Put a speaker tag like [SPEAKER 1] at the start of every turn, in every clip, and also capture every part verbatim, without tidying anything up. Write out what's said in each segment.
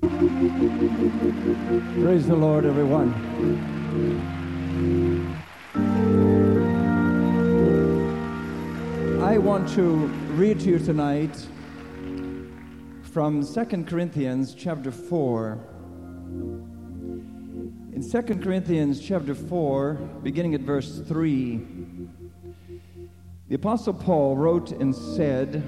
[SPEAKER 1] Praise the Lord, everyone. I want to read to you tonight from Second Corinthians chapter four. In Second Corinthians chapter four, beginning at verse three, the Apostle Paul wrote and said,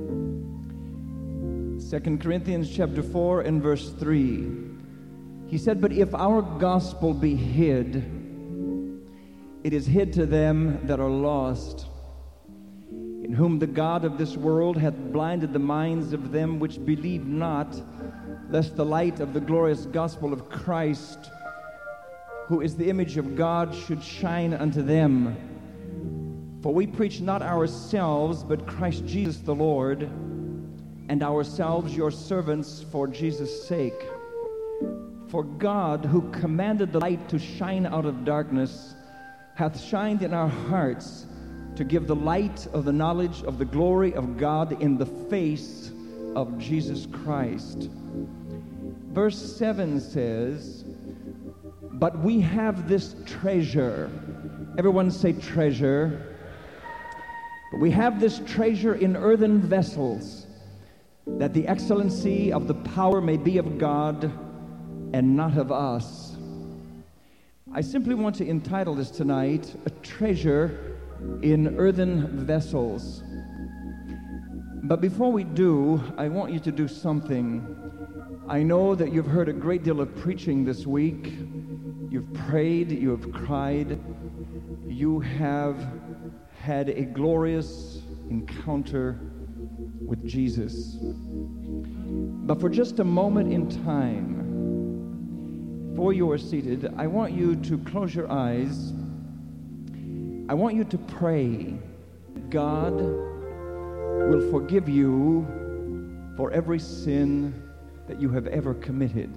[SPEAKER 1] Second Corinthians chapter four and verse three, he said, "But if our gospel be hid, it is hid to them that are lost, in whom the God of this world hath blinded the minds of them which believe not, lest the light of the glorious gospel of Christ, who is the image of God, should shine unto them. For we preach not ourselves, but Christ Jesus the Lord, and ourselves your servants for Jesus' sake. For God, who commanded the light to shine out of darkness, hath shined in our hearts to give the light of the knowledge of the glory of God in the face of Jesus Christ." Verse seven says, "But we have this treasure." Everyone say treasure. "But we have this treasure in earthen vessels, that the excellency of the power may be of God and not of us." I simply want to entitle this tonight, "A Treasure in Earthen Vessels." But before we do, I want you to do something. I know that you've heard a great deal of preaching this week. You've prayed, you have cried, you have had a glorious encounter with Jesus. But for just a moment in time, before you are seated, I want you to close your eyes. I want you to pray God will forgive you for every sin that you have ever committed.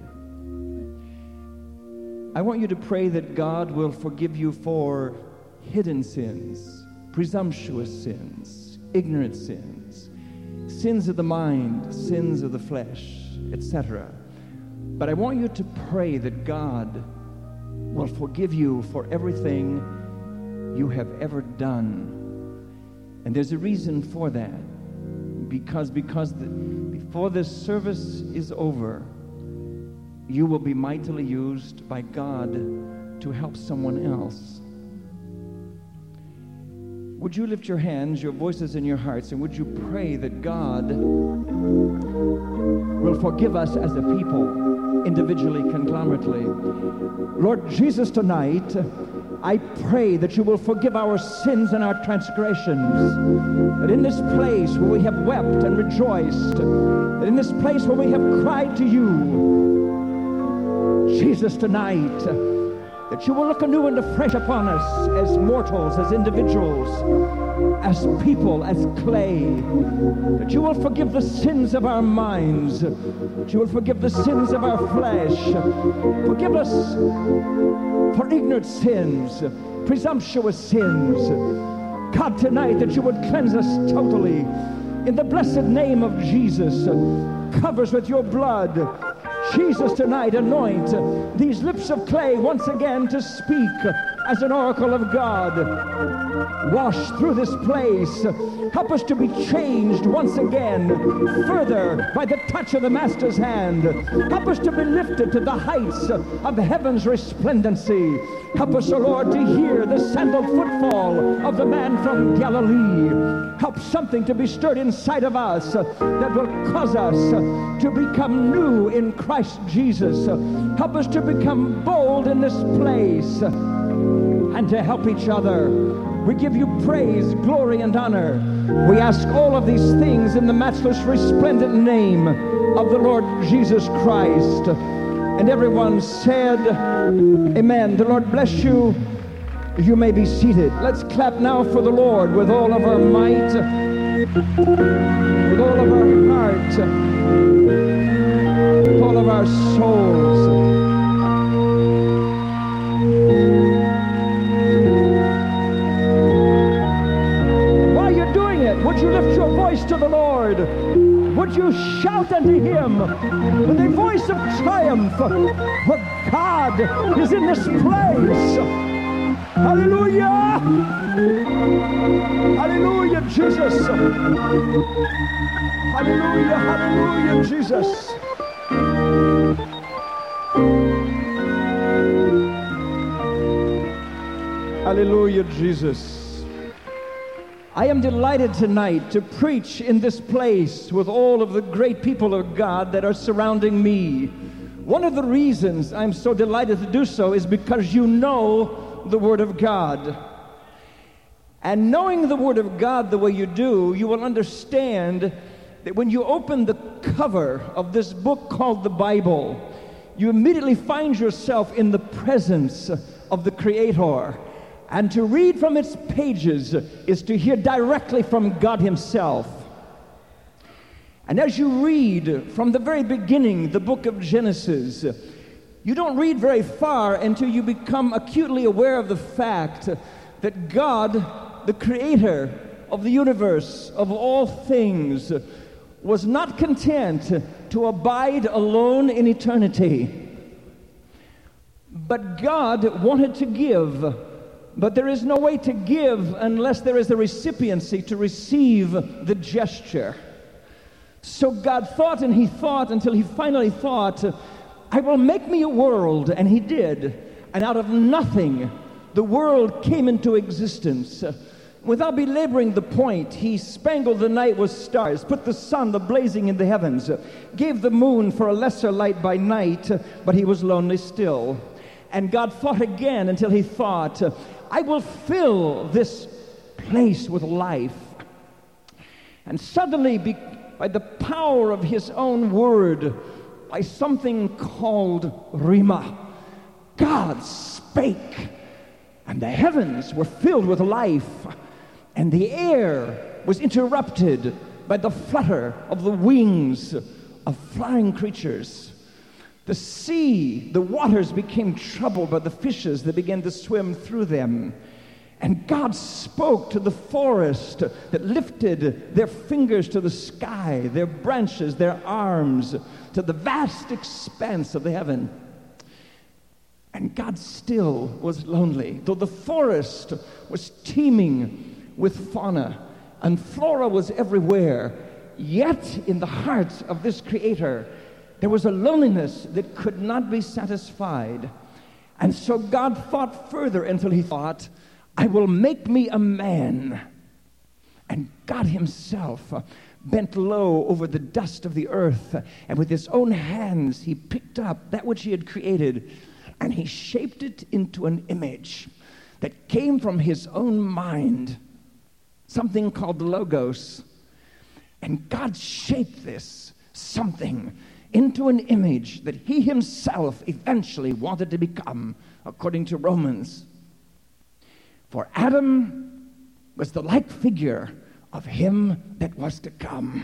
[SPEAKER 1] I want you to pray that God will forgive you for hidden sins, presumptuous sins, ignorant sins, sins of the mind, sins of the flesh, et cetera. But I want you to pray that God will forgive you for everything you have ever done. And there's a reason for that. Because, because the, before this service is over, you will be mightily used by God to help someone else. Would you lift your hands, your voices, and your hearts, and would you pray that God will forgive us as a people, individually, conglomerately. Lord Jesus, tonight, I pray that you will forgive our sins and our transgressions, that in this place where we have wept and rejoiced, that in this place where we have cried to you, Jesus, tonight, that you will look anew and afresh upon us as mortals, as individuals, as people, as clay, that you will forgive the sins of our minds, that you will forgive the sins of our flesh. Forgive us for ignorant sins, presumptuous sins. God, tonight, that you would cleanse us totally in the blessed name of Jesus. Cover us with your blood. Jesus, tonight, anoint these lips of clay once again to speak as an oracle of God. Wash through this place. Help us to be changed once again, further by the touch of the Master's hand. Help us to be lifted to the heights of heaven's resplendency. Help us, O Lord, to hear the sandaled footfall of the man from Galilee. Help something to be stirred inside of us that will cause us to become new in Christ Jesus. Help us to become bold in this place and to help each other. We give you praise, glory, and honor. We ask all of these things in the matchless, resplendent name of the Lord Jesus Christ. And everyone said, amen. The Lord bless you. You may be seated. Let's clap now for the Lord with all of our might, with all of our heart, with all of our souls. While you're doing it, would you lift your voice to the Lord? Would you shout unto him with a voice of triumph, for God is in this place. Hallelujah! Hallelujah, Jesus! Hallelujah, hallelujah, Jesus! Hallelujah, Jesus. I am delighted tonight to preach in this place with all of the great people of God that are surrounding me. One of the reasons I'm so delighted to do so is because you know the Word of God. And knowing the Word of God the way you do, you will understand that when you open the cover of this book called the Bible, you immediately find yourself in the presence of the Creator. And to read from its pages is to hear directly from God Himself. And as you read from the very beginning, the book of Genesis, you don't read very far until you become acutely aware of the fact that God, the Creator of the universe, of all things, was not content to abide alone in eternity. But God wanted to give. But there is no way to give unless there is the recipiency to receive the gesture. So God thought and He thought until He finally thought, I will make me a world, and He did. And out of nothing, the world came into existence. Without belaboring the point, He spangled the night with stars, put the sun a-blazing in the heavens, gave the moon for a lesser light by night, but He was lonely still. And God thought again until He thought, I will fill this place with life. And suddenly, be, by the power of His own word, by something called Rhema, God spake, and the heavens were filled with life, and the air was interrupted by the flutter of the wings of flying creatures. The sea, the waters became troubled by the fishes that began to swim through them. And God spoke to the forest that lifted their fingers to the sky, their branches, their arms, to the vast expanse of the heaven. And God still was lonely, though the forest was teeming with fauna and flora was everywhere. Yet in the heart of this Creator, there was a loneliness that could not be satisfied. And so God thought further until He thought, I will make me a man. And God Himself bent low over the dust of the earth, and with His own hands He picked up that which He had created, and He shaped it into an image that came from His own mind, something called the Logos. And God shaped this something into an image that He Himself eventually wanted to become, according to Romans. For Adam was the like figure of Him that was to come.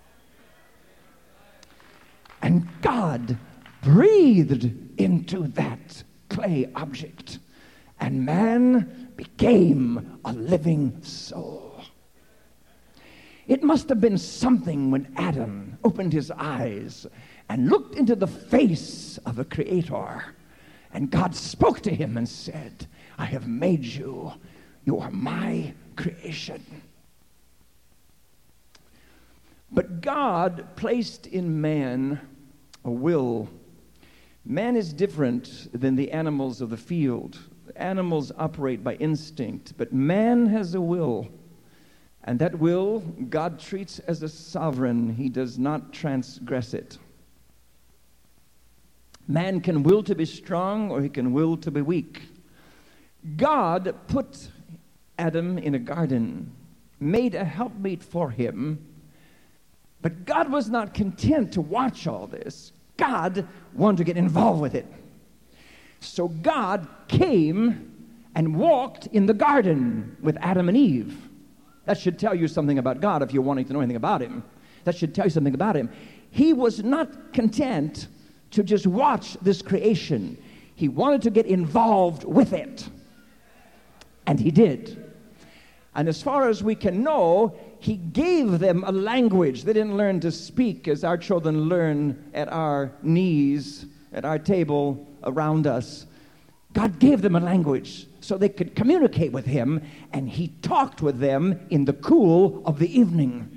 [SPEAKER 1] And God breathed into that clay object, and man became a living soul. It must have been something when Adam opened his eyes and looked into the face of a Creator. And God spoke to him and said, I have made you. You are my creation. But God placed in man a will. Man is different than the animals of the field. Animals operate by instinct, but man has a will. And that will, God treats as a sovereign. He does not transgress it. Man can will to be strong, or he can will to be weak. God put Adam in a garden, made a helpmeet for him, but God was not content to watch all this. God wanted to get involved with it. So God came and walked in the garden with Adam and Eve. That should tell you something about God if you're wanting to know anything about Him. That should tell you something about Him. He was not content to just watch this creation. He wanted to get involved with it. And He did. And as far as we can know, he gave them a language. They didn't learn to speak as our children learn at our knees, at our table around us. God gave them a language so they could communicate with him, and he talked with them in the cool of the evening.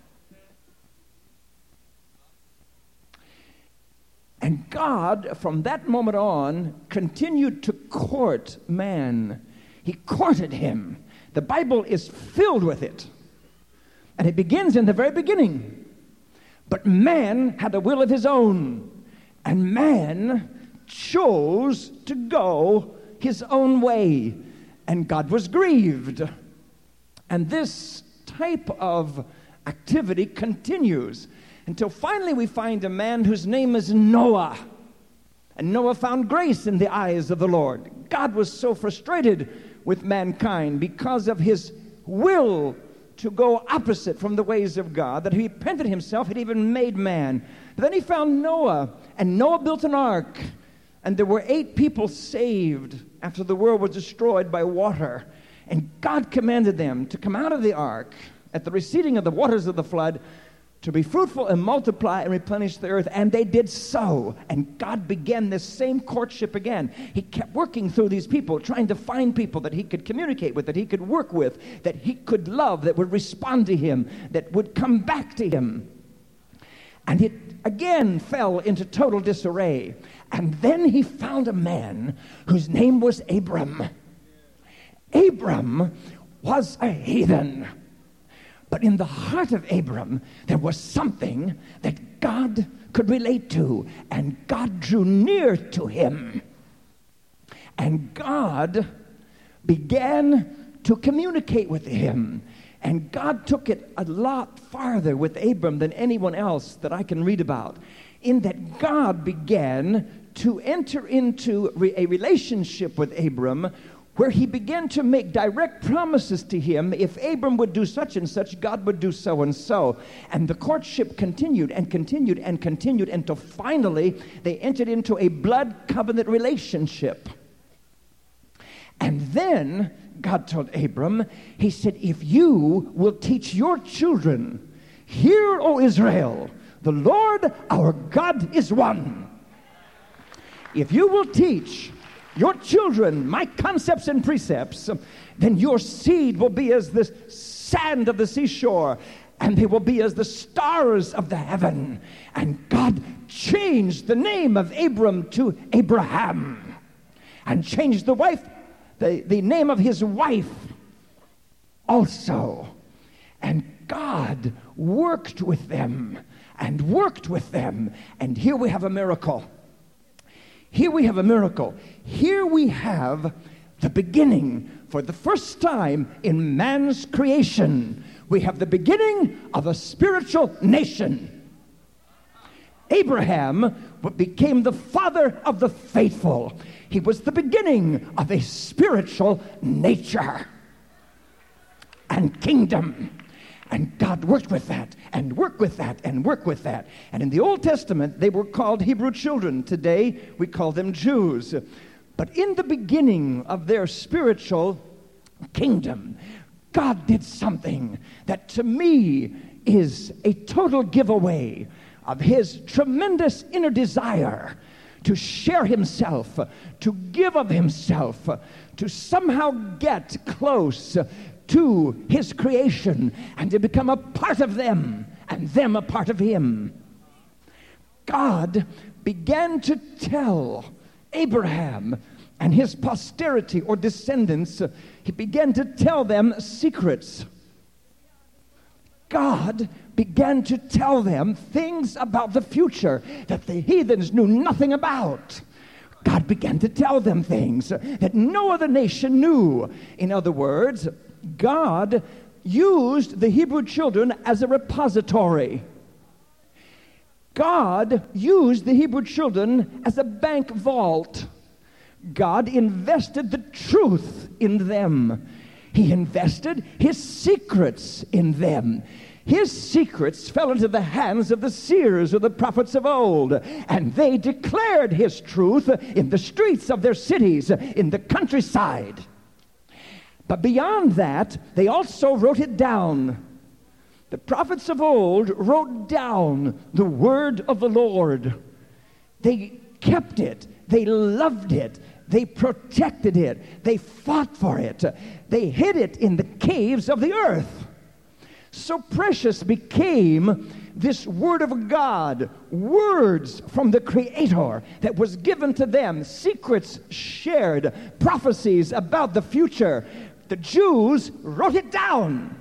[SPEAKER 1] And God, from that moment on, continued to court man. He courted him. The Bible is filled with it. And it begins in the very beginning. But man had a will of his own. And man chose to go his own way. And God was grieved. And this type of activity continues until finally we find a man whose name is Noah. And Noah found grace in the eyes of the Lord. God was so frustrated with mankind because of his will to go opposite from the ways of God that he repented himself, had even made man. But then he found Noah, and Noah built an ark, and there were eight people saved after the world was destroyed by water. And God commanded them to come out of the ark at the receding of the waters of the flood, to be fruitful and multiply and replenish the earth. And they did so. And God began this same courtship again. He kept working through these people, trying to find people that he could communicate with, that he could work with, that he could love, that would respond to him, that would come back to him. And it again fell into total disarray. And then he found a man whose name was Abram. Abram was a heathen. But in the heart of Abram, there was something that God could relate to, and God drew near to him. And God began to communicate with him. And God took it a lot farther with Abram than anyone else that I can read about, in that God began to enter into a relationship with Abram where he began to make direct promises to him. If Abram would do such and such, God would do so and so. And the courtship continued and continued and continued until finally they entered into a blood covenant relationship. And then God told Abram, he said, if you will teach your children, hear, O Israel, the Lord our God is one. If you will teach your children my concepts and precepts, then your seed will be as the sand of the seashore, and they will be as the stars of the heaven. And God changed the name of Abram to Abraham, and changed the wife, the, the name of his wife also. And God worked with them and worked with them. And here we have a miracle. Here we have a miracle. Here we have the beginning, for the first time in man's creation, we have the beginning of a spiritual nation. Abraham became the father of the faithful. He was the beginning of a spiritual nature and kingdom. And God worked with that, and worked with that, and worked with that. And in the Old Testament, they were called Hebrew children. Today, we call them Jews. But in the beginning of their spiritual kingdom, God did something that to me is a total giveaway of his tremendous inner desire to share himself, to give of himself, to somehow get close to his creation and to become a part of them and them a part of him. God began to tell Abraham and his posterity or descendants, he began to tell them secrets. God began to tell them things about the future that the heathens knew nothing about. God began to tell them things that no other nation knew. In other words, God used the Hebrew children as a repository. God used the Hebrew children as a bank vault. God invested the truth in them. He invested his secrets in them. His secrets fell into the hands of the seers or the prophets of old, and they declared his truth in the streets of their cities, in the countryside. But beyond that, they also wrote it down. The prophets of old wrote down the word of the Lord. They kept it. They loved it. They protected it. They fought for it. They hid it in the caves of the earth. So precious became this word of God, words from the Creator that was given to them, secrets shared, prophecies about the future. The Jews wrote it down.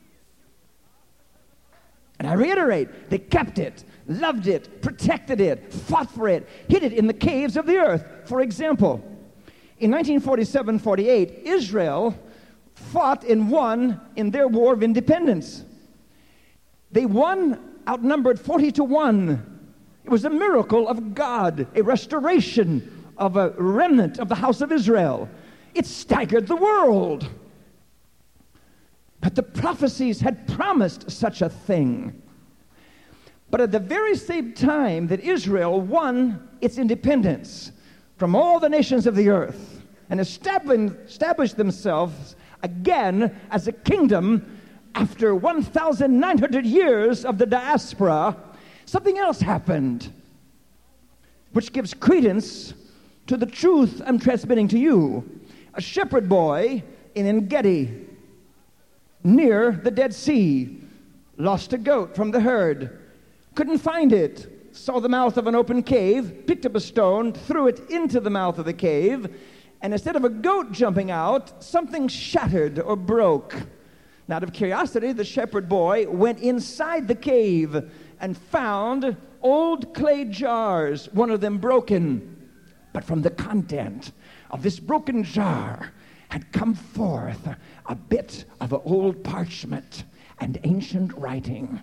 [SPEAKER 1] And I reiterate, they kept it, loved it, protected it, fought for it, hid it in the caves of the earth. For example, in nineteen forty-seven forty-eight, Israel fought and won in their war of independence. They won outnumbered forty to one. It was a miracle of God, a restoration of a remnant of the house of Israel. It staggered the world. But the prophecies had promised such a thing. But at the very same time that Israel won its independence from all the nations of the earth and established themselves again as a kingdom after one thousand nine hundred years of the diaspora, something else happened, which gives credence to the truth I'm transmitting to you. A shepherd boy in En-Gedi, near the Dead Sea, lost a goat from the herd, couldn't find it, saw the mouth of an open cave, picked up a stone, threw it into the mouth of the cave, and instead of a goat jumping out, something shattered or broke. And out of curiosity, the shepherd boy went inside the cave and found old clay jars, one of them broken. But from the content of this broken jar had come forth a bit of old parchment and ancient writing.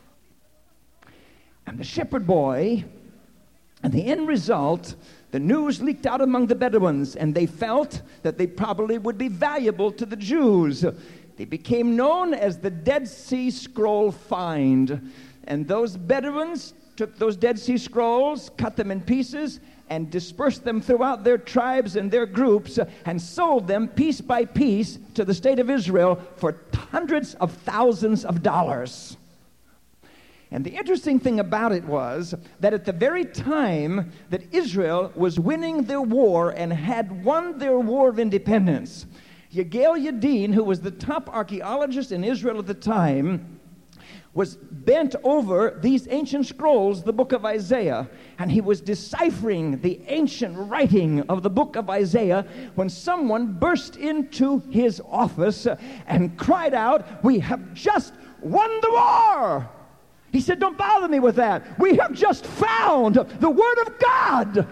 [SPEAKER 1] And the shepherd boy, and the end result, the news leaked out among the Bedouins, and they felt that they probably would be valuable to the Jews. They became known as the Dead Sea Scroll Find. And those Bedouins took those Dead Sea Scrolls, cut them in pieces, and dispersed them throughout their tribes and their groups, and sold them piece by piece to the state of Israel for hundreds of thousands of dollars. And the interesting thing about it was that at the very time that Israel was winning their war and had won their war of independence, Yigael Yadin, who was the top archaeologist in Israel at the time, was bent over these ancient scrolls, the book of Isaiah, and he was deciphering the ancient writing of the book of Isaiah when someone burst into his office and cried out, "We have just won the war!" He said, "Don't bother me with that. We have just found the Word of God."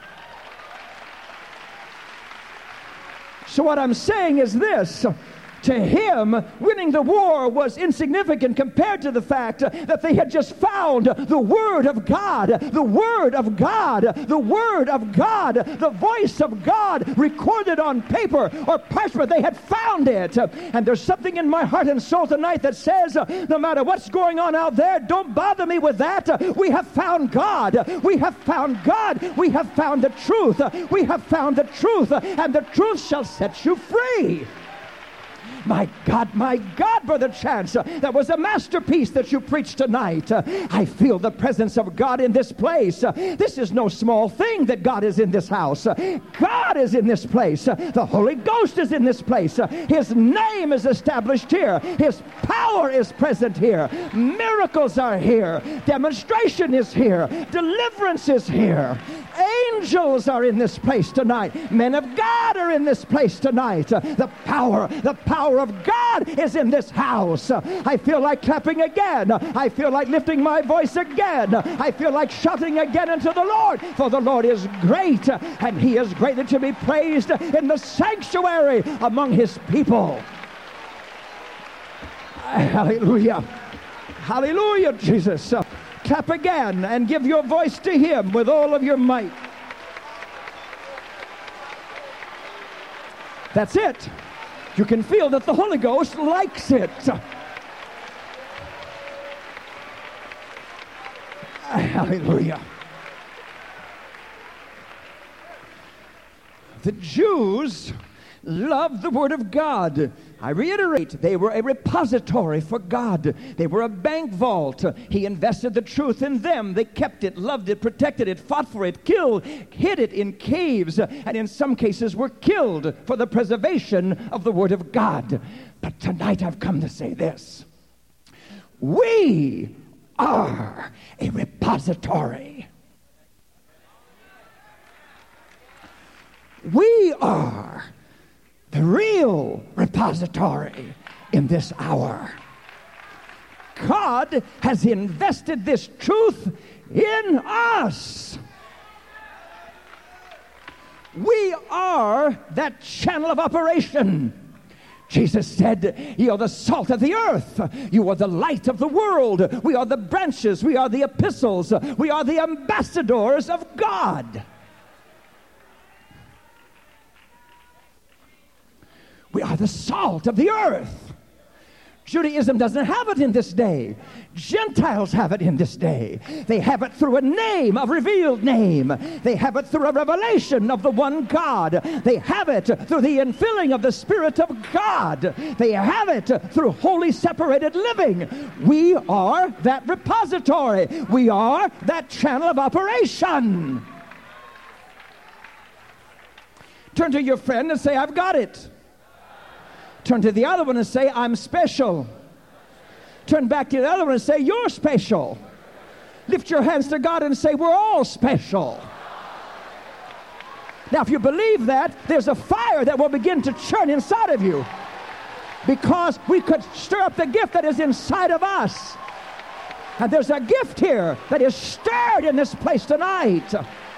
[SPEAKER 1] So what I'm saying is this. To him, winning the war was insignificant compared to the fact that they had just found the Word of God, the Word of God, the Word of God, the voice of God recorded on paper or parchment. They had found it. And there's something in my heart and soul tonight that says, no matter what's going on out there, don't bother me with that. We have found God. We have found God. We have found the truth. We have found the truth, and the truth shall set you free. My God, my God, Brother Chance, uh, that was a masterpiece that you preached tonight. Uh, I feel the presence of God in this place. Uh, this is no small thing that God is in this house. Uh, God is in this place. Uh, the Holy Ghost is in this place. Uh, His name is established here. His power is present here. Miracles are here. Demonstration is here. Deliverance is here. Angels are in this place tonight. Men of God are in this place tonight. Uh, the power, the power of God is in this house. I feel like clapping again. I feel like lifting my voice again. I feel like shouting again unto the Lord, for the Lord is great, and He is greatly to be praised in the sanctuary among His people. Hallelujah. Hallelujah, Jesus. Clap again and give your voice to Him with all of your might. That's it. You can feel that the Holy Ghost likes it. Hallelujah. The Jews loved the Word of God. I reiterate, they were a repository for God. They were a bank vault. He invested the truth in them. They kept it, loved it, protected it, fought for it, killed, hid it in caves, and in some cases were killed for the preservation of the Word of God. But tonight I've come to say this. We are a repository. We are the real repository in this hour. God has invested this truth in us. We are that channel of operation. Jesus said, "You are the salt of the earth. You are the light of the world. We are the branches. We are the epistles. We are the ambassadors of God." We are the salt of the earth. Judaism doesn't have it in this day. Gentiles have it in this day. They have it through a name, a revealed name. They have it through a revelation of the one God. They have it through the infilling of the Spirit of God. They have it through holy separated living. We are that repository. We are that channel of operation. Turn to your friend and say, "I've got it." Turn to the other one and say, "I'm special." Turn back to the other one and say, "You're special." Lift your hands to God and say, "We're all special." Now, if you believe that, there's a fire that will begin to churn inside of you, because we could stir up the gift that is inside of us. And there's a gift here that is stirred in this place tonight.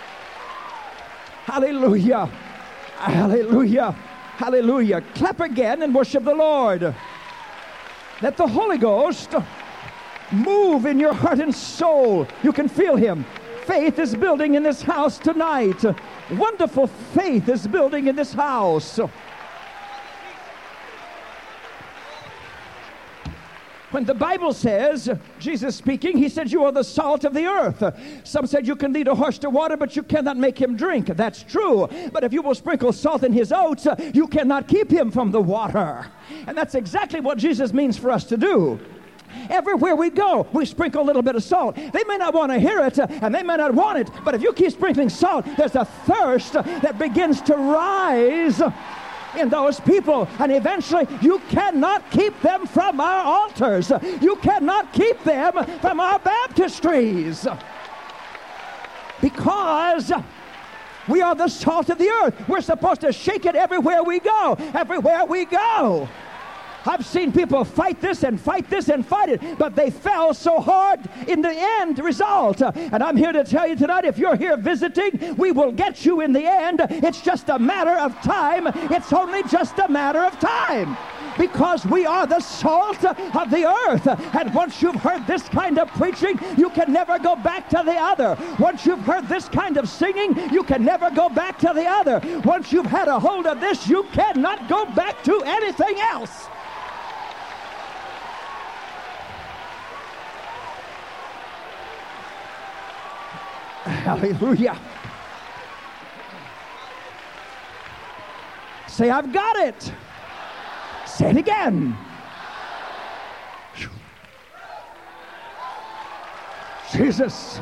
[SPEAKER 1] Hallelujah. Hallelujah. Hallelujah. Clap again and worship the Lord. Let the Holy Ghost move in your heart and soul. You can feel Him. Faith is building in this house tonight. Wonderful faith is building in this house. When the Bible says, Jesus speaking, He said, "You are the salt of the earth." Some said you can lead a horse to water, but you cannot make him drink. That's true. But if you will sprinkle salt in his oats, you cannot keep him from the water. And that's exactly what Jesus means for us to do. Everywhere we go, we sprinkle a little bit of salt. They may not want to hear it, and they may not want it, but if you keep sprinkling salt, there's a thirst that begins to rise in those people, and eventually you cannot keep them from our altars. You cannot keep them from our baptistries, because we are the salt of the earth. We're supposed to shake it everywhere we go. Everywhere we go. I've seen people fight this and fight this and fight it, but they fell so hard in the end result. And I'm here to tell you tonight, if you're here visiting, we will get you in the end. It's just a matter of time. It's only just a matter of time, because we are the salt of the earth. And once you've heard this kind of preaching, you can never go back to the other. Once you've heard this kind of singing, you can never go back to the other. Once you've had a hold of this, you cannot go back to anything else. Hallelujah. Say, "I've got it." Say it again. Jesus.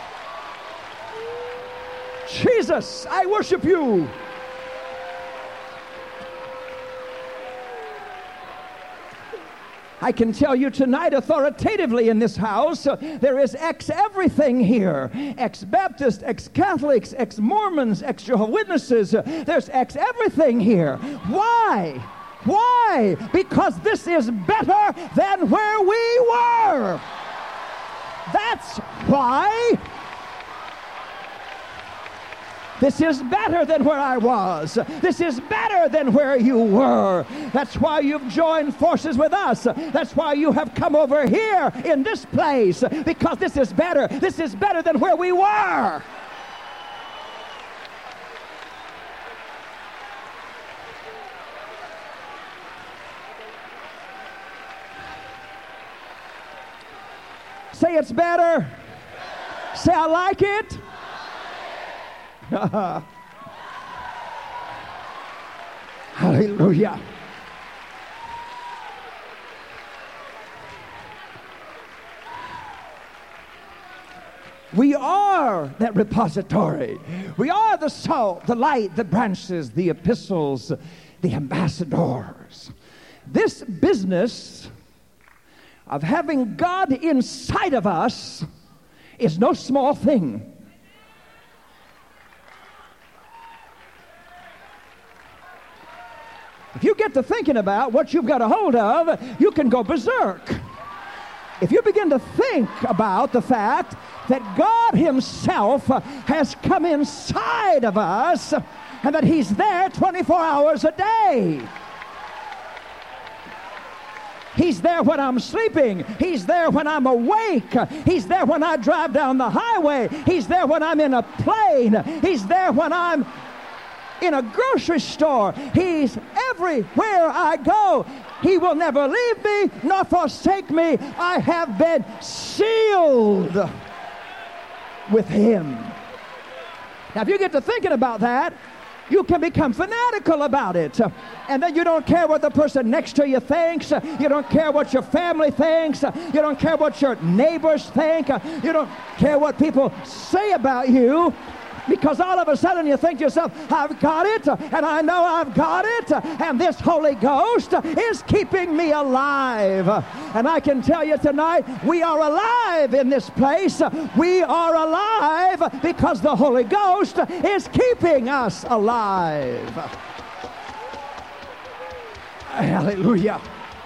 [SPEAKER 1] Jesus, I worship you. I can tell you tonight authoritatively in this house, uh, there is ex-everything here. Ex-Baptist, ex-Catholics, ex-Mormons, ex-Jehovah's Witnesses. Uh, there's ex-everything here. Why? Why? Because this is better than where we were. That's why. This is better than where I was. This is better than where you were. That's why you've joined forces with us. That's why you have come over here in this place, because this is better. This is better than where we were. Say, "It's better." Say, "I like it." Hallelujah. We are that repository. We are the salt, the light, the branches, the epistles, the ambassadors. This business of having God inside of us is no small thing. If you get to thinking about what you've got a hold of, you can go berserk. If you begin to think about the fact that God himself has come inside of us and that he's there twenty-four hours a day. He's there when I'm sleeping. He's there when I'm awake. He's there when I drive down the highway. He's there when I'm in a plane. He's there when I'm in a grocery store. He's everywhere I go. He will never leave me nor forsake me. I have been sealed with him. Now, if you get to thinking about that, you can become fanatical about it. And then you don't care what the person next to you thinks. You don't care what your family thinks. You don't care what your neighbors think. You don't care what people say about you. Because all of a sudden you think to yourself, I've got it, and I know I've got it, and this Holy Ghost is keeping me alive. And I can tell you tonight, we are alive in this place. We are alive because the Holy Ghost is keeping us alive. Hallelujah.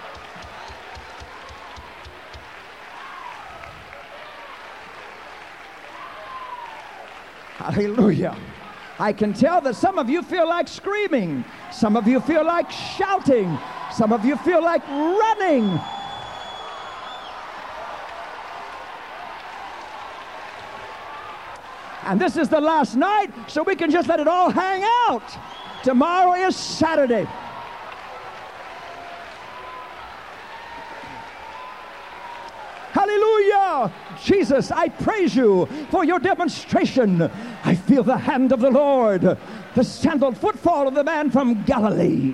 [SPEAKER 1] Hallelujah. I can tell that some of you feel like screaming. Some of you feel like shouting. Some of you feel like running. And this is the last night, so we can just let it all hang out. Tomorrow is Saturday. Hallelujah! Jesus, I praise you for your demonstration. I feel the hand of the Lord, the sandaled footfall of the man from Galilee.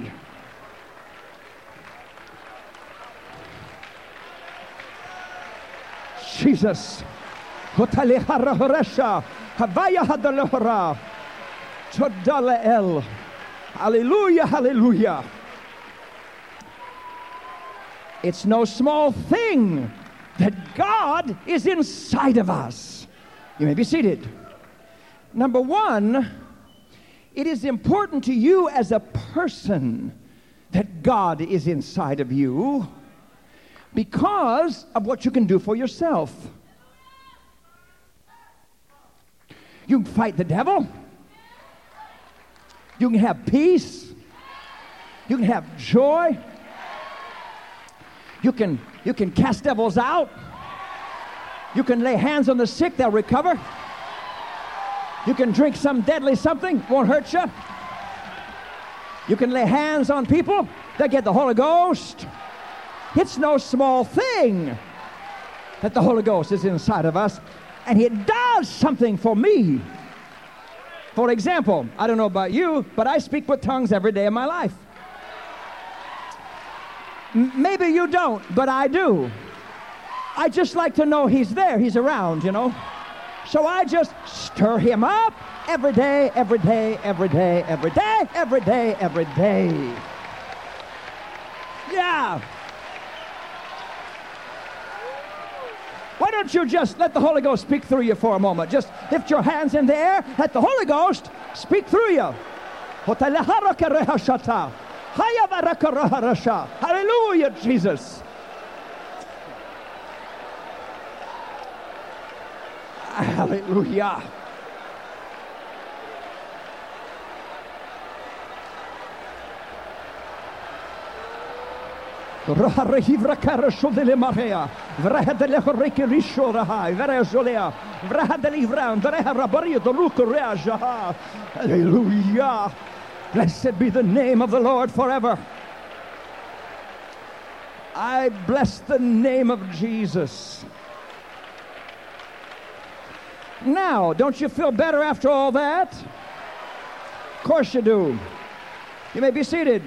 [SPEAKER 1] Jesus. Hallelujah, hallelujah. It's no small thing that God is inside of us. You may be seated. Number one, it is important to you as a person that God is inside of you because of what you can do for yourself. You can fight the devil. You can have peace. You can have joy. You can You can cast devils out. You can lay hands on the sick, they'll recover. You can drink some deadly something, won't hurt you. You can lay hands on people, they'll get the Holy Ghost. It's no small thing that the Holy Ghost is inside of us, and it does something for me. For example, I don't know about you, but I speak with tongues every day of my life. Maybe you don't, but I do. I just like to know he's there, he's around, you know. So I just stir him up every day, every day, every day, every day, every day, every day. Yeah. Why don't you just let the Holy Ghost speak through you for a moment? Just lift your hands in the air, let the Holy Ghost speak through you. Hallelujah, Jesus. Hallelujah. Hallelujah. Blessed be the name of the Lord forever. I bless the name of Jesus. Now, don't you feel better after all that? Of course you do. You may be seated.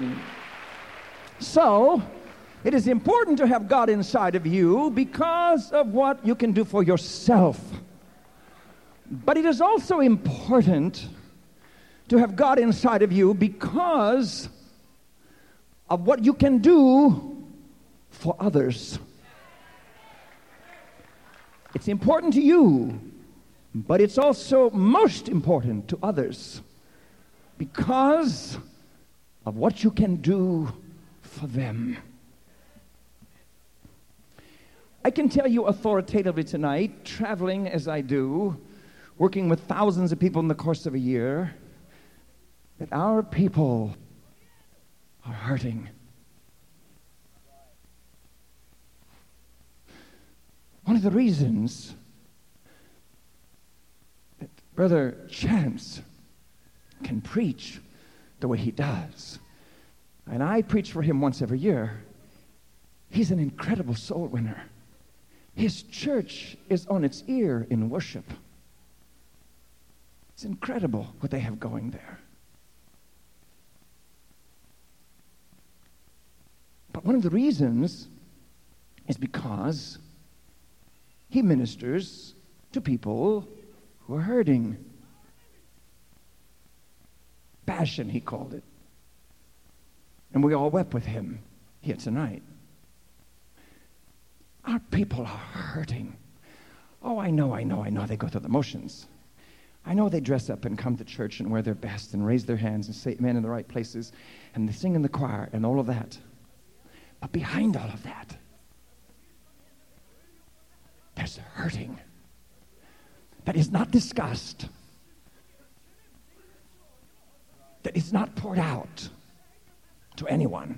[SPEAKER 1] So, it is important to have God inside of you because of what you can do for yourself. But it is also important to have God inside of you because of what you can do for others. It's important to you, but it's also most important to others because of what you can do for them. I can tell you authoritatively tonight, traveling as I do, working with thousands of people in the course of a year, that our people are hurting. One of the reasons that Brother Chance can preach the way he does, and I preach for him once every year, he's an incredible soul winner. His church is on its ear in worship. It's incredible what they have going there. But one of the reasons is because he ministers to people who are hurting. Passion, he called it. And we all wept with him here tonight. Our people are hurting. Oh, I know, I know, I know they go through the motions. I know they dress up and come to church and wear their best and raise their hands and say amen in the right places and they sing in the choir and all of that. But behind all of that, there's hurting that is not discussed, that is not poured out to anyone.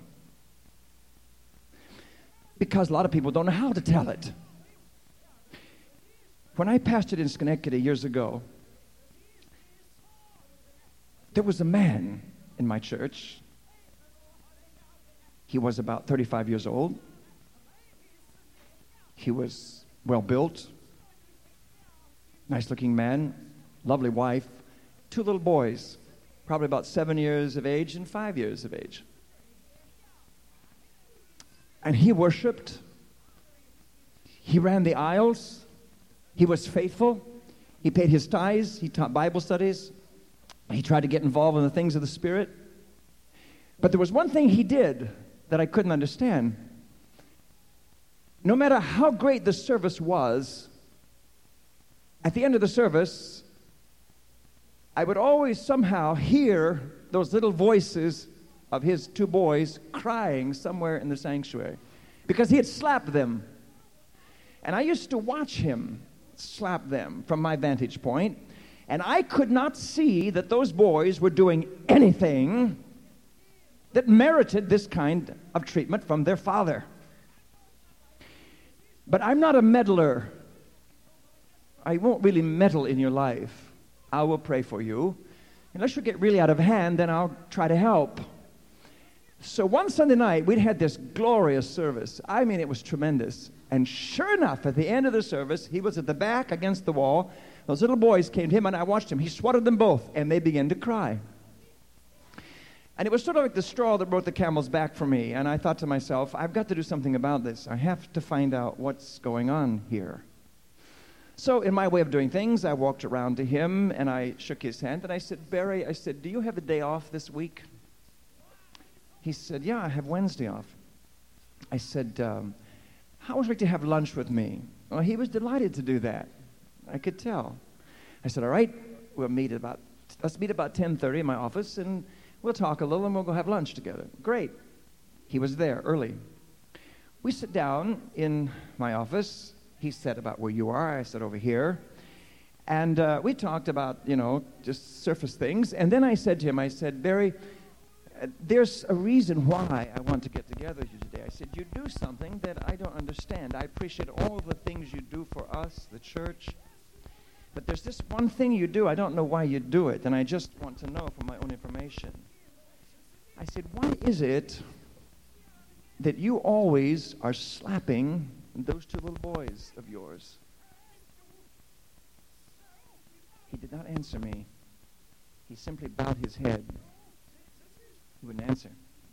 [SPEAKER 1] Because a lot of people don't know how to tell it. When I pastored in Schenectady years ago, there was a man in my church. He was about thirty-five years old. He was well-built, nice-looking man, lovely wife, two little boys, probably about seven years of age and five years of age. And he worshiped. He ran the aisles. He was faithful. He paid his tithes. He taught Bible studies. He tried to get involved in the things of the Spirit. But there was one thing he did that I couldn't understand. No matter how great the service was, at the end of the service, I would always somehow hear those little voices of his two boys crying somewhere in the sanctuary because he had slapped them. And I used to watch him slap them from my vantage point, and I could not see that those boys were doing anything that merited this kind of treatment from their father. But I'm not a meddler. I won't really meddle in your life. I will pray for you. Unless you get really out of hand, then I'll try to help. So one Sunday night, we'd had this glorious service. I mean, it was tremendous. And sure enough, at the end of the service, he was at the back against the wall. Those little boys came to him, and I watched him. He swatted them both, and they began to cry. And it was sort of like the straw that broke the camel's back for me. And I thought to myself, I've got to do something about this. I have to find out what's going on here. So in my way of doing things, I walked around to him, and I shook his hand, and I said, Barry, I said, do you have a day off this week? He said, yeah, I have Wednesday off. I said, um, how would you like to have lunch with me? Well, he was delighted to do that. I could tell. I said, all right, we'll meet at about, let's meet about ten thirty in my office, and we'll talk a little, and we'll go have lunch together. Great. He was there early. We sit down in my office. He said about where you are. I said over here. And uh, we talked about, you know, just surface things. And then I said to him, I said, Barry, uh, there's a reason why I want to get together with you today. I said, you do something that I don't understand. I appreciate all the things you do for us, the church. But there's this one thing you do. I don't know why you do it. And I just want to know for my own information. I said, why is it that you always are slapping those two little boys of yours? He did not answer me. He simply bowed his head. He wouldn't answer.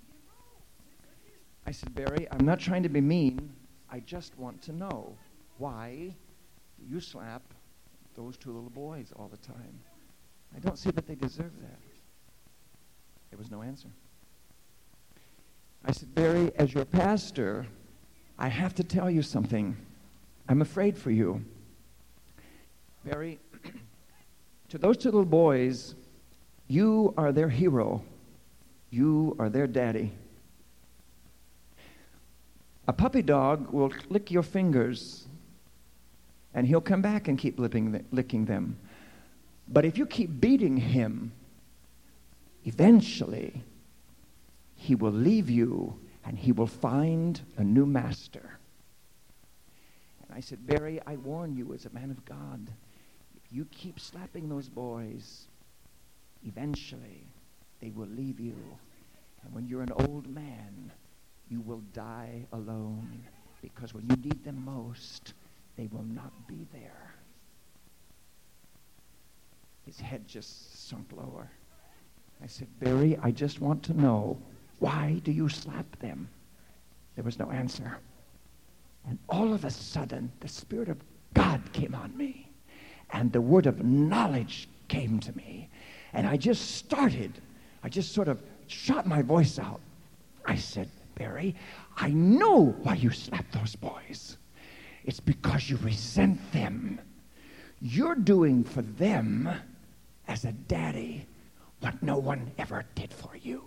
[SPEAKER 1] I said, Barry, I'm not trying to be mean. I just want to know, why do you slap those two little boys all the time. I don't see that they deserve that. There was no answer. I said, Barry, as your pastor, I have to tell you something. I'm afraid for you. Barry, to those two little boys, you are their hero. You are their daddy. A puppy dog will lick your fingers, and he'll come back and keep licking, licking them. But if you keep beating him, eventually he will leave you and he will find a new master. And I said, Barry, I warn you as a man of God, if you keep slapping those boys, eventually they will leave you. And when you're an old man, you will die alone, because when you need them most, they will not be there. His head just sunk lower. I said, Barry, I just want to know, why do you slap them? There was no answer. And all of a sudden, the Spirit of God came on me, and the word of knowledge came to me. And I just started, I just sort of shot my voice out. I said, Barry, I know why you slapped those boys. It's because you resent them. You're doing for them, as a daddy, what no one ever did for you.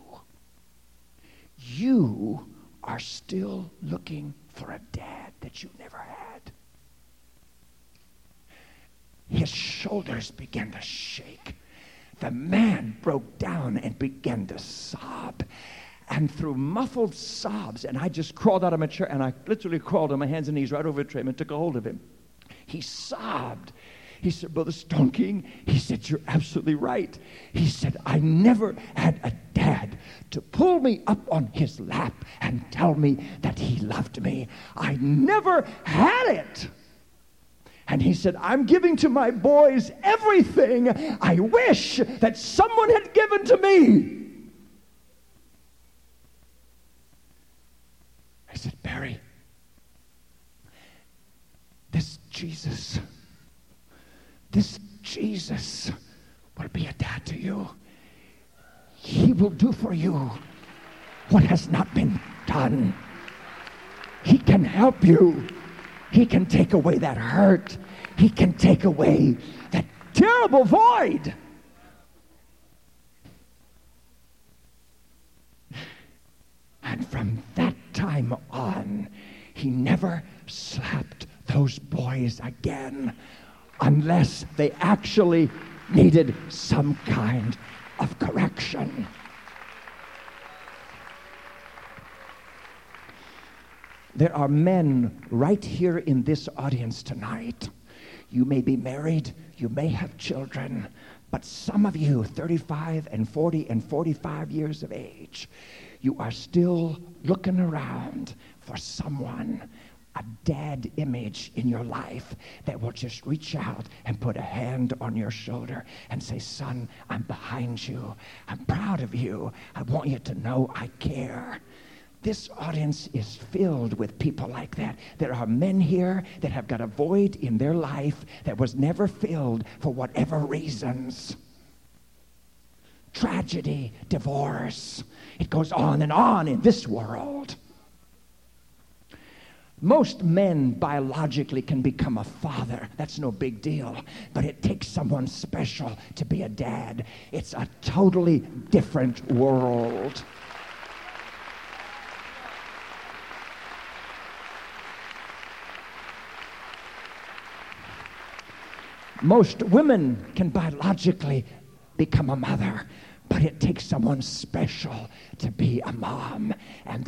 [SPEAKER 1] You are still looking for a dad that you never had. His shoulders began to shake. The man broke down and began to sob. And through muffled sobs, and I just crawled out of my chair, and I literally crawled on my hands and knees right over to him and took a hold of him. He sobbed. He said, Brother Stone King, he said, you're absolutely right. He said, I never had a dad to pull me up on his lap and tell me that he loved me. I never had it. And he said, I'm giving to my boys everything I wish that someone had given to me. I said, Barry, this Jesus, this Jesus will be a dad to you. He will do for you what has not been done. He can help you. He can take away that hurt. He can take away that terrible void. And from that time on, he never slapped those boys again unless they actually needed some kind of correction. There are men right here in this audience tonight. You may be married, you may have children, but some of you, thirty-five and forty and forty-five years of age, you are still looking around for someone, a dad image in your life that will just reach out and put a hand on your shoulder and say, son, I'm behind you. I'm proud of you. I want you to know I care. This audience is filled with people like that. There are men here that have got a void in their life that was never filled for whatever reasons. Tragedy, divorce. It goes on and on in this world. Most men biologically can become a father. That's no big deal. But it takes someone special to be a dad. It's a totally different world. Most women can biologically become a mother, but it takes someone special to be a mom. And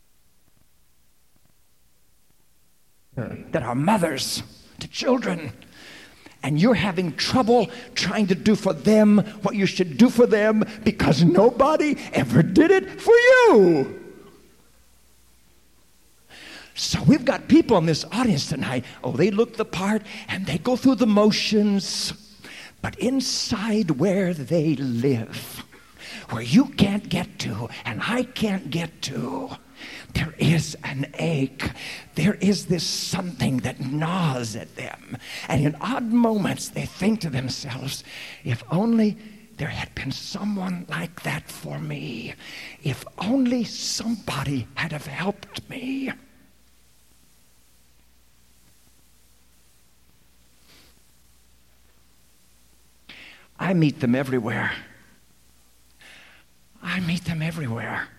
[SPEAKER 1] that are mothers to children, and you're having trouble trying to do for them what you should do for them because nobody ever did it for you. So we've got people in this audience tonight, oh, they look the part and they go through the motions, but inside where they live,
[SPEAKER 2] where you can't get to and I can't get to. There is an ache. There is this something that gnaws at them. And in odd moments, they think to themselves, if only there had been someone like that for me. If only somebody had have helped me. I meet them everywhere. I meet them everywhere.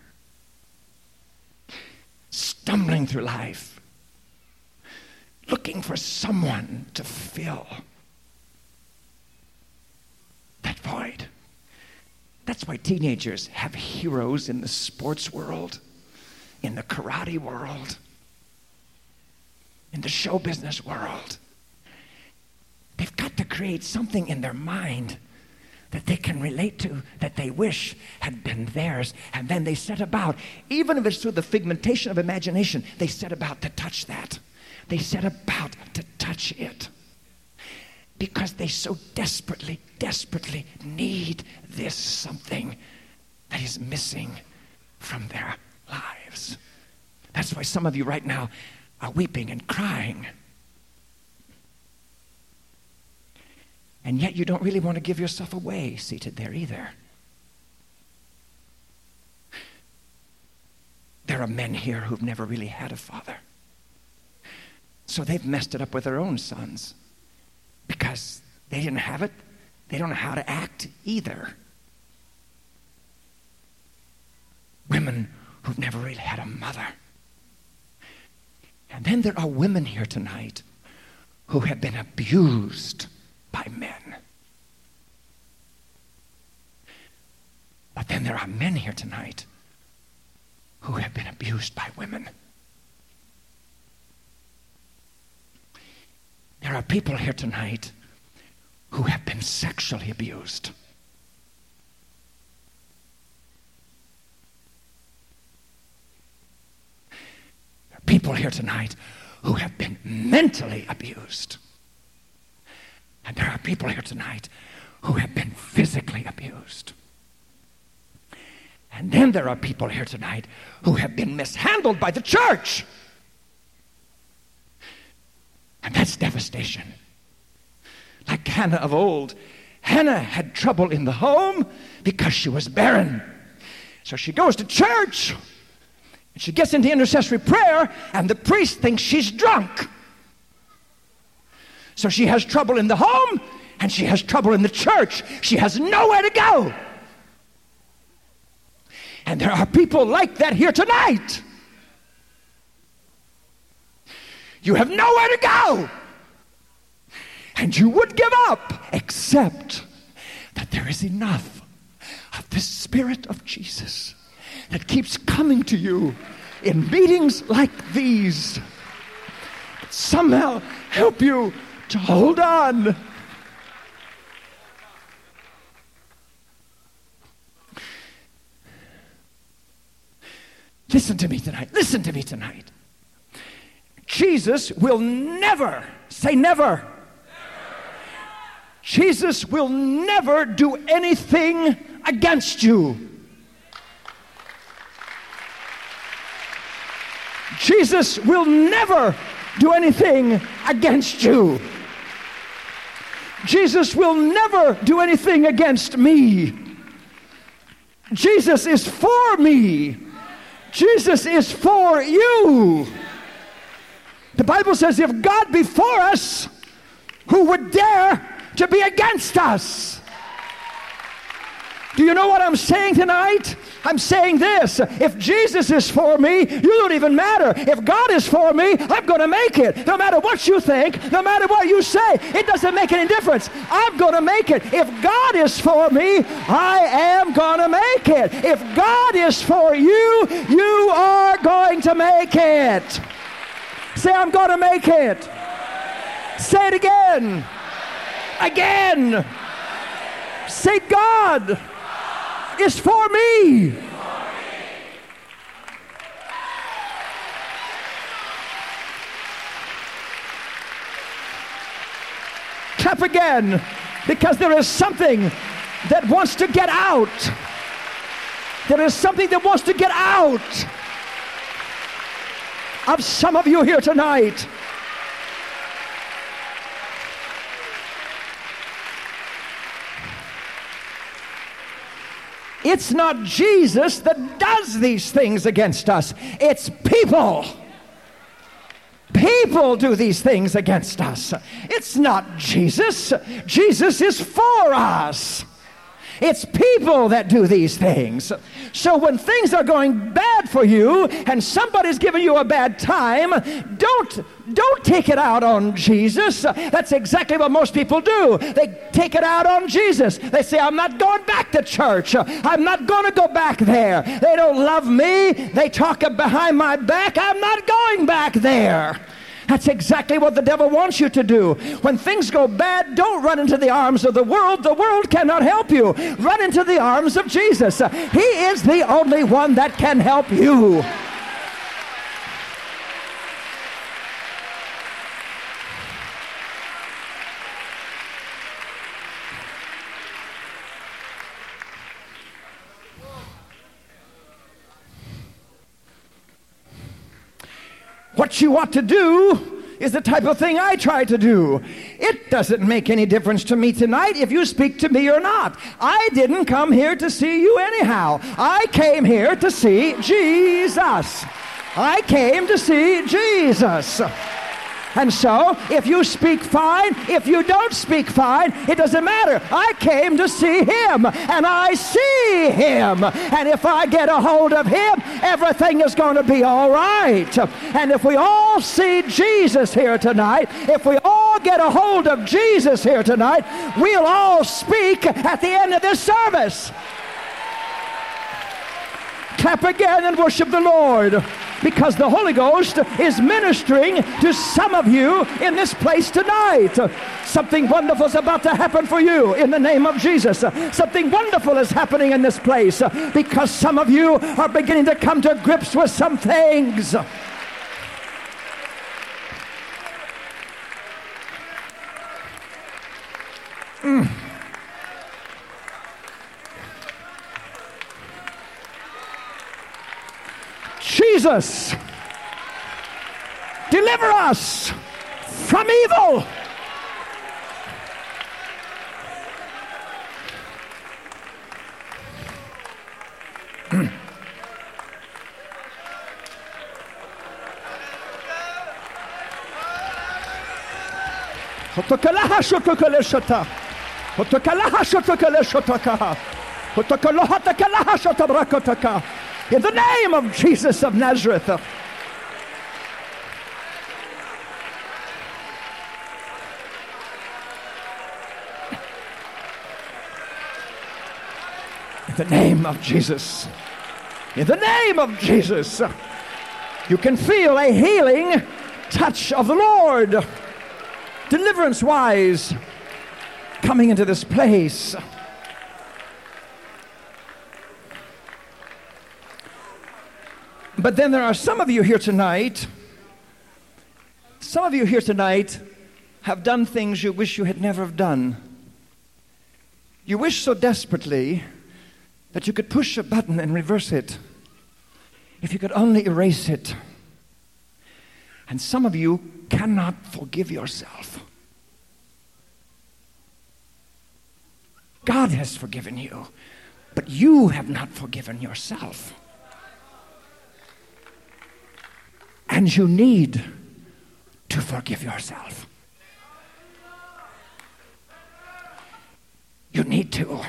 [SPEAKER 2] Stumbling through life, looking for someone to fill that void. That's why teenagers have heroes in the sports world, in the karate world, in the show business world. They've got to create something in their mind that they can relate to, that they wish had been theirs. And then they set about, even if it's through the figmentation of imagination, they set about to touch that. They set about to touch it. Because they so desperately, desperately need this something that is missing from their lives. That's why some of you right now are weeping and crying. And yet you don't really want to give yourself away seated there either. There are men here who've never really had a father. So they've messed it up with their own sons because they didn't have it. They don't know how to act either. Women who've never really had a mother. And then there are women here tonight who have been abused by men. But then there are men here tonight who have been abused by women. There are people here tonight who have been sexually abused. There are people here tonight who have been mentally abused. And there are people here tonight who have been physically abused. And then there are people here tonight who have been mishandled by the church. And that's devastation. Like Hannah of old. Hannah had trouble in the home because she was barren. So she goes to church, and she gets into intercessory prayer, and the priest thinks she's drunk. So she has trouble in the home, and she has trouble in the church. She has nowhere to go. And there are people like that here tonight. You have nowhere to go. And you would give up, except that there is enough of the Spirit of Jesus that keeps coming to you in meetings like these. Somehow help you to hold on. Listen to me tonight. Listen to me tonight. Jesus will never, say never. Never. Jesus will never do anything against you. Jesus will never do anything against you. Jesus will never do anything against me. Jesus is for me. Jesus is for you. The Bible says, if God be for us, who would dare to be against us? Do you know what I'm saying tonight? I'm saying this: if Jesus is for me, you don't even matter. If God is for me, I'm going to make it. No matter what you think, no matter what you say, it doesn't make any difference. I'm going to make it. If God is for me, I am going to make it. If God is for you, you are going to make it. Say, I'm going to make it. Say it again. Again. Say, God is for me. Clap again, because there is something that wants to get out. There is something that wants to get out of some of you here tonight. It's not Jesus that does these things against us. It's people. People do these things against us. It's not Jesus. Jesus is for us. It's people that do these things. So when things are going bad for you and somebody's giving you a bad time, don't don't take it out on Jesus. That's exactly what most people do. They take it out on Jesus. They say, I'm not going back to church. I'm not going to go back there. They don't love me. They talk behind my back. I'm not going back there. That's exactly what the devil wants you to do. When things go bad, don't run into the arms of the world. The world cannot help you. Run into the arms of Jesus. He is the only one that can help you. What you ought to do is the type of thing I try to do. It doesn't make any difference to me tonight if you speak to me or not. I didn't come here to see you anyhow. I came here to see Jesus. I came to see Jesus. And so, if you speak fine, if you don't speak fine, it doesn't matter. I came to see him, and I see him. And if I get a hold of him, everything is going to be all right. And if we all see Jesus here tonight, if we all get a hold of Jesus here tonight, we'll all speak at the end of this service. Clap again and worship the Lord, because the Holy Ghost is ministering to some of you in this place tonight. Something wonderful is about to happen for you in the name of Jesus. Something wonderful is happening in this place because some of you are beginning to come to grips with some things. Mm. Jesus, deliver us from evil. In the name of Jesus of Nazareth. In the name of Jesus. In the name of Jesus. You can feel a healing touch of the Lord, deliverance-wise, coming into this place. But then there are some of you here tonight, some of you here tonight have done things you wish you had never have done. You wish so desperately that you could push a button and reverse it. If you could only erase it. And some of you cannot forgive yourself. God has forgiven you, but you have not forgiven yourself. And you need to forgive yourself. You need to.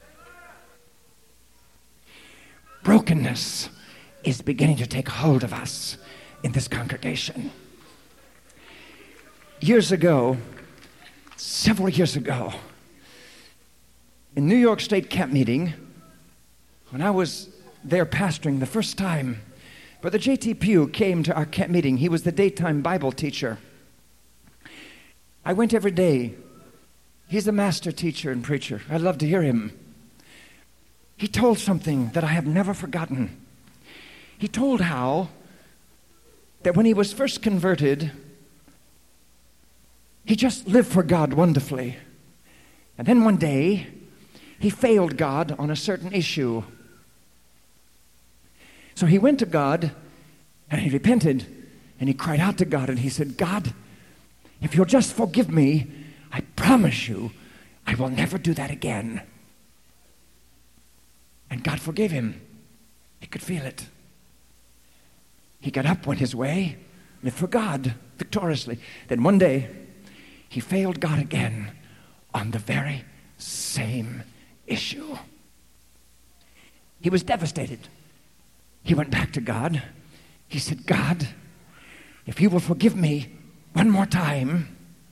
[SPEAKER 2] Brokenness is beginning to take hold of us in this congregation. Years ago, several years ago, in New York State camp meeting, when I was there pastoring the first time, Brother J T Pugh came to our camp meeting. He was the daytime Bible teacher. I went every day. He's a master teacher and preacher. I love to hear him. He told something that I have never forgotten. He told how that when he was first converted, he just lived for God wonderfully. And then one day, he failed God on a certain issue. So he went to God, and he repented, and he cried out to God, and he said, God, if you'll just forgive me, I promise you, I will never do that again. And God forgave him. He could feel it. He got up, went his way, lived for God victoriously. Then one day, he failed God again on the very same issue. He was devastated. He went back to God. He said, God, if you will forgive me one more time,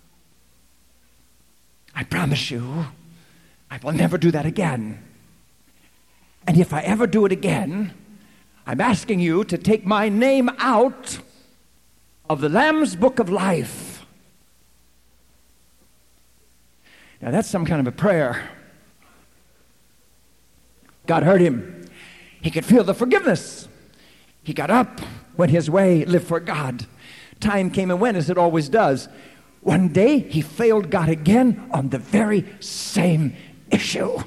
[SPEAKER 2] I promise you, I will never do that again. And if I ever do it again, I'm asking you to take my name out of the Lamb's Book of Life. Now that's some kind of a prayer. God heard him. He could feel the forgiveness. He got up, went his way, lived for God. Time came and went, as it always does. One day, he failed God again on the very same issue.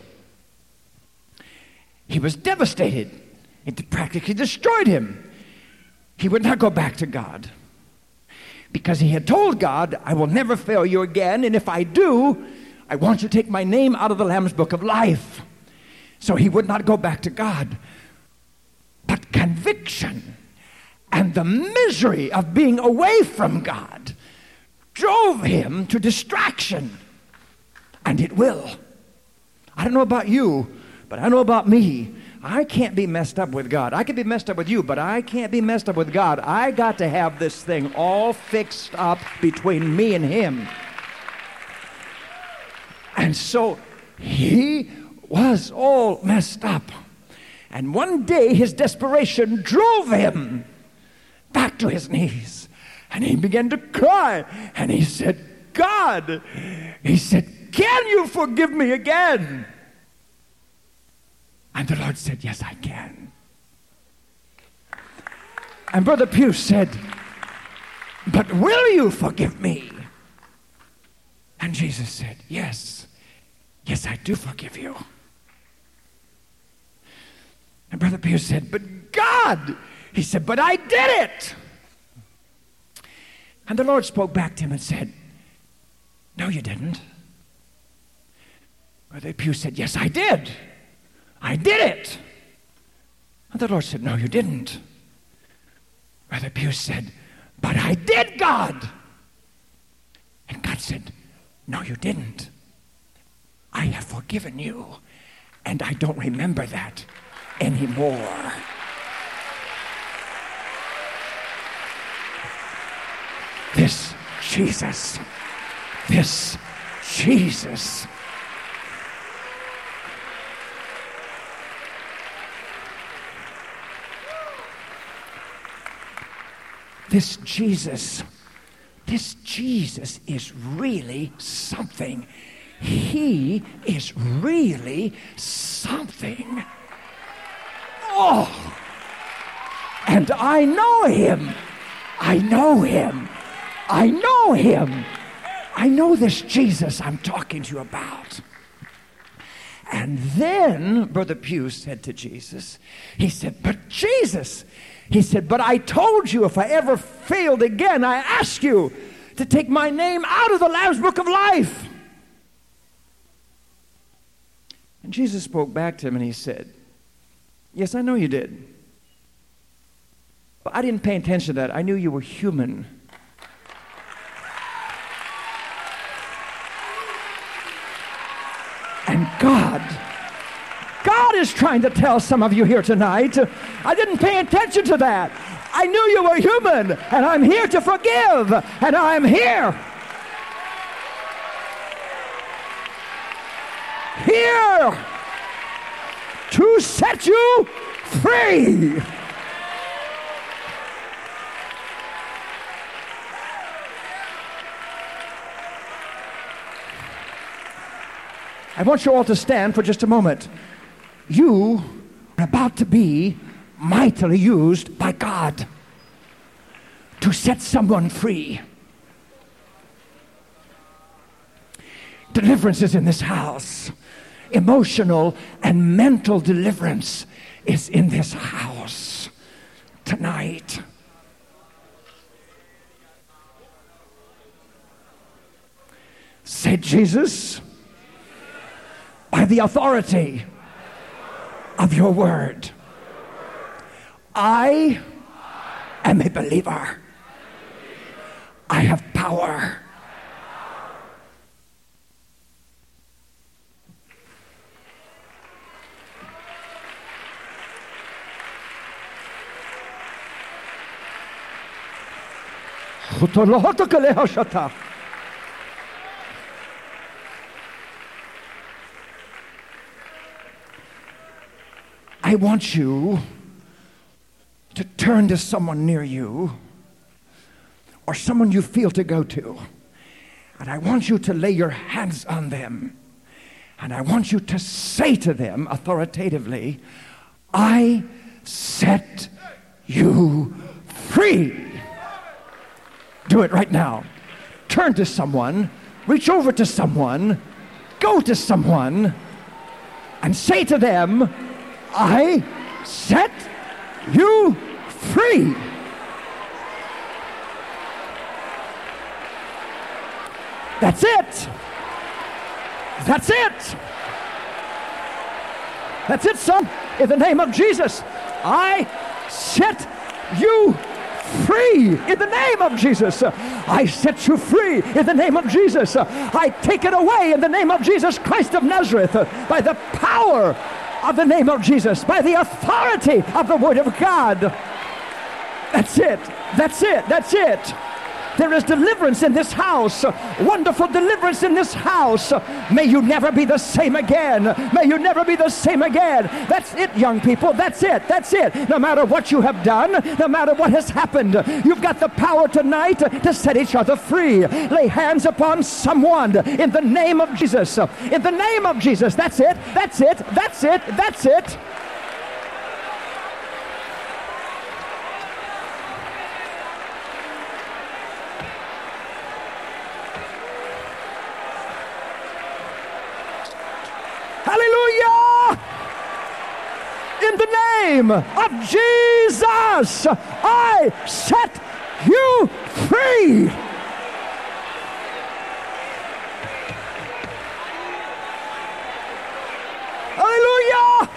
[SPEAKER 2] He was devastated. It practically destroyed him. He would not go back to God because he had told God, I will never fail you again, and if I do, I want you to take my name out of the Lamb's Book of Life. So he would not go back to God. But conviction and the misery of being away from God drove him to distraction. And it will. I don't know about you, but I know about me. I can't be messed up with God. I can be messed up with you, but I can't be messed up with God. I got to have this thing all fixed up between me and him. And so he was all messed up. And one day his desperation drove him back to his knees. And he began to cry. And he said, God, he said, can you forgive me again? And the Lord said, yes, I can. And Brother Pugh said, but will you forgive me? And Jesus said, yes, yes, I do forgive you. And Brother Pugh said, but God, he said, but I did it. And the Lord spoke back to him and said, no, you didn't. Brother Pugh said, yes, I did. I did it. And the Lord said, no, you didn't. Brother Pugh said, but I did, God. And God said, no, you didn't. I have forgiven you, and I don't remember that anymore. This Jesus, this Jesus. This Jesus, this Jesus is really something. He is really something. Oh, and I know him. I know him. I know him. I know this Jesus I'm talking to you about. And then Brother Pugh said to Jesus, he said, but Jesus, he said, but I told you if I ever failed again, I ask you to take my name out of the Lamb's Book of Life. And Jesus spoke back to him and he said, yes, I know you did. But I didn't pay attention to that. I knew you were human. And God, God is trying to tell some of you here tonight, I didn't pay attention to that. I knew you were human, and I'm here to forgive, and I'm here. Here to set you free. I want you all to stand for just a moment. You are about to be mightily used by God to set someone free. Deliverance is in this house. Emotional and mental deliverance is in this house. tonight. Say, Jesus, by the authority of your word, I am a believer. I have power. I want you to turn to someone near you or someone you feel to go to, and I want you to lay your hands on them, and I want you to say to them authoritatively, I set you free. Do it right now. Turn to someone, reach over to someone, go to someone, and say to them, I set you free. That's it. That's it. That's it, son. In the name of Jesus, I set you free. In the name of Jesus, I set you free. In the name of Jesus, I take it away. In the name of Jesus Christ of Nazareth, by the power of the name of Jesus, by the authority of the Word of God. That's it. That's it. That's it. There is deliverance in this house. Wonderful deliverance in this house. May you never be the same again. May you never be the same again. That's it, young people. That's it. That's it. No matter what you have done, no matter what has happened, you've got the power tonight to set each other free. Lay hands upon someone in the name of Jesus. In the name of Jesus. That's it. That's it. That's it. That's it. Hallelujah! In the name of Jesus, I set you free. Hallelujah!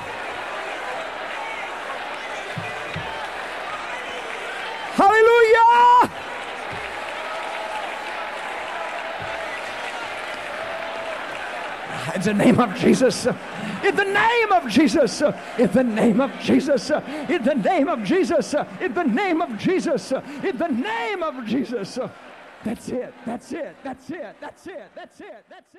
[SPEAKER 2] Hallelujah! In the name of Jesus, in the name of Jesus, in the name of Jesus, in the name of Jesus, in the name of Jesus, in the name of Jesus. That's it, that's it, that's it, that's it, that's it, that's it.